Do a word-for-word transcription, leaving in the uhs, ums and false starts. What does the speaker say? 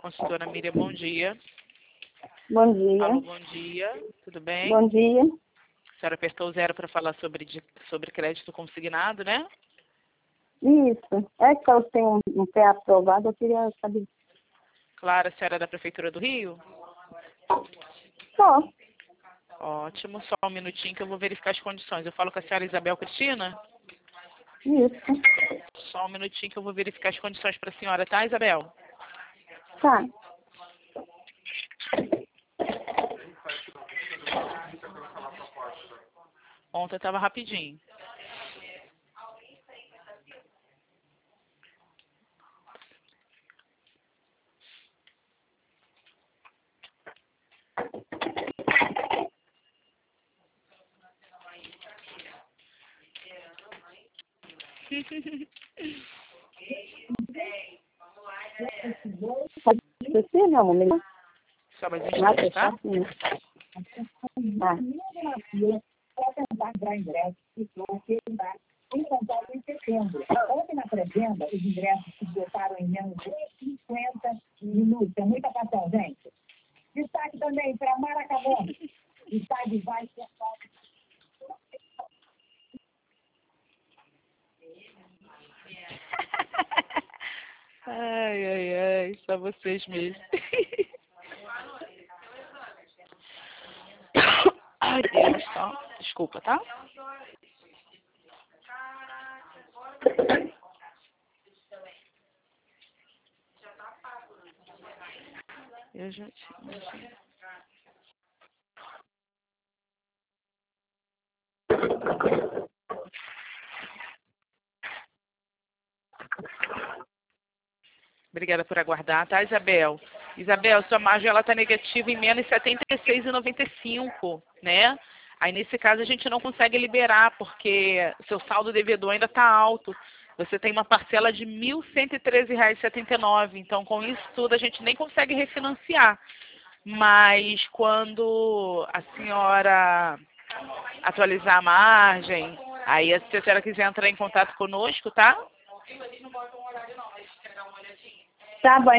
consultora Miriam, bom dia. Bom dia. Alô, bom dia. Tudo bem? Bom dia. A senhora apertou zero para falar sobre, de- sobre crédito consignado, né? Isso. É que eu tenho um pé aprovado, eu queria saber. Claro, a senhora é da Prefeitura do Rio? Só. Ótimo, só um minutinho que eu vou verificar as condições. Eu falo com a senhora Isabel Cristina? Isso. Só um minutinho que eu vou verificar as condições para a senhora, tá, Isabel? Tá. Ontem estava rapidinho. Pode esquecer, meu amor? Só mais um Ah, instante, tá? Tá. Para tentar dar ingressos que foram em São Paulo em setembro. Ontem na pré-venda, os ingressos se esgotaram em menos de cinquenta minutos. É muita paixão, gente. Destaque também para Maracabão. Estádio vai ser Ai, ai, ai, só vocês mesmo. Ai, Deus, tá? Desculpa, tá? Eu já tinha. Obrigada por aguardar, tá, Isabel? Isabel, sua margem ela está negativa em menos setenta e seis reais e noventa e cinco, né? Aí, nesse caso, a gente não consegue liberar, porque seu saldo devedor ainda está alto. Você tem uma parcela de mil cento e treze reais e setenta e nove. Então, com isso tudo, a gente nem consegue refinanciar. Mas, quando a senhora atualizar a margem, aí, se a senhora quiser entrar em contato conosco, tá? Tá bom.